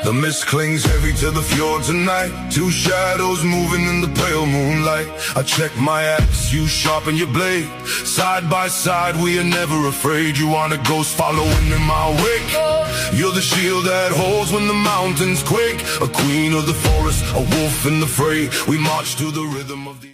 The mist clings heavy to the fjord tonight. Two shadows moving in the pale moonlight. I check my axe, you sharpen your blade. Side by side we are never afraid. You want a ghost following in my wake. You're the shield that holds when the mountains quake. A queen of the forest, a wolf in the fray. We march to the rhythm of the